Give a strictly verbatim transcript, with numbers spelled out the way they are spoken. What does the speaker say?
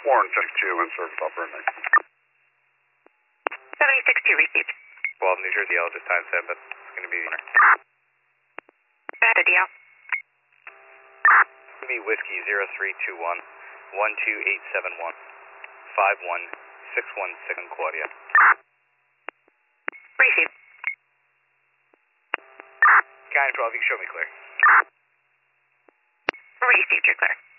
Warren fifty-two in service operating. seventy-six two received. Well, New Jersey L just time said, but it's going to be the owner. Got a deal. Give me whiskey zero three two one one two eight seven one five one six one six in Claudia. Received. Guy in twelve, you can show me clear. Received, you're clear.